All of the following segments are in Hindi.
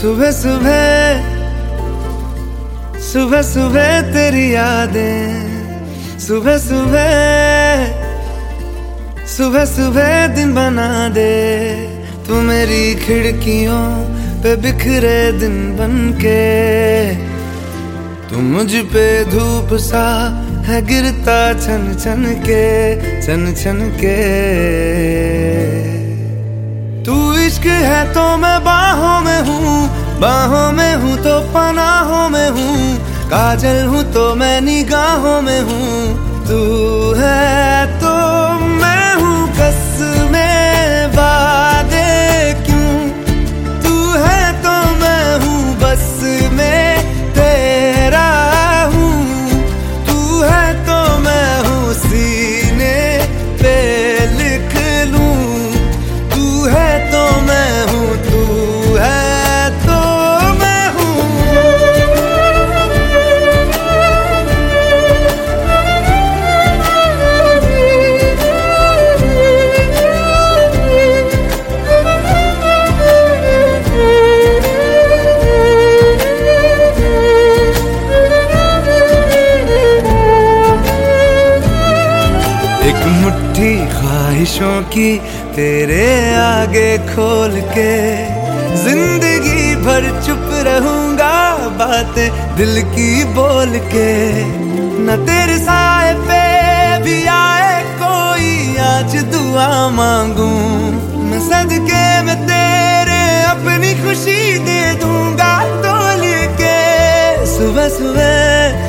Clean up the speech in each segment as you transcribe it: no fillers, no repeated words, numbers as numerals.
सुबह सुबह सुबह सुबह तेरी यादें, सुबह सुबह सुबह सुबह दिन बना दे। तू मेरी खिड़कियों पे बिखरे दिन बनके, तू मुझ पे धूप सा है गिरता छन छन के, छन छन के। तू इश्क है तो मैं बाहों में हूँ, बाहों में हूँ तो पनाहों में हूँ, काजल हूँ तो मैं निगाहों में हूँ। तू है तो मैं हूँ कसमें वादे क्यों, तू है तो मैं हूँ बस में तेरा हूँ, तू है तो मैं हूँ सीने पे लिख लूँ, तू है तो मैं हूँ, तू है तो मैं हूँ। एक मुट्ठी ख्वाहिशों की तेरे आगे खोल के, जिंदगी भर चुप रहूंगा बातें दिल की बोल के। न तेरे साए पे भी आए कोई आज दुआ मांगू, मैं सदके में तेरे अपनी खुशी दे दूंगा तोल के। सुबह सुबह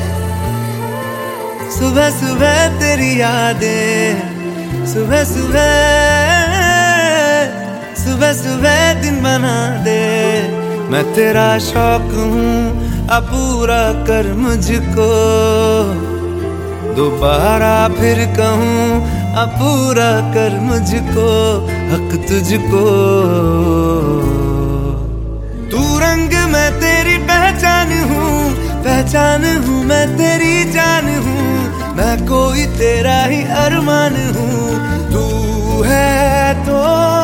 सुबह सुबह तेरी यादें, सुबह सुबह सुबह सुबह दिन बना दे। मैं तेरा शौक हूँ अब पूरा कर मुझको, दोबारा फिर कहूँ अब पूरा कर मुझको, हक तुझको। तू रंग मैं तेरी पहचान हूँ, पहचान हूँ मैं तेरी जान हूँ, मैं कोई तेरा ही अरमान हूँ। तू है तो